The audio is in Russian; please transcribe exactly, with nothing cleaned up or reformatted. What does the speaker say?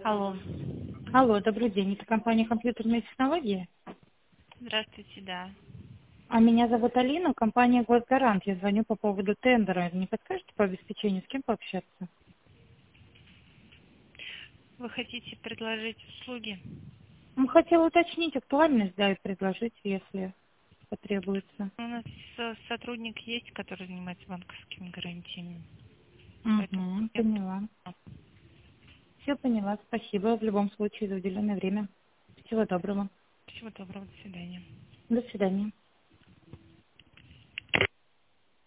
Алло. Алло, добрый день. Это компания «Компьютерные технологии». Здравствуйте, да. А меня зовут Алина, компания «Госгарант». Я звоню по поводу тендера. Не подскажете по обеспечению, с кем пообщаться? Вы хотите предложить услуги? Ну, хотела уточнить актуальность, да, и предложить, если потребуется. У нас э, сотрудник есть, который занимается банковскими гарантиями. Поэтому Угу, я поняла. Все поняла. Спасибо в любом случае за уделенное время. Всего доброго. всего доброго, до свидания. До свидания.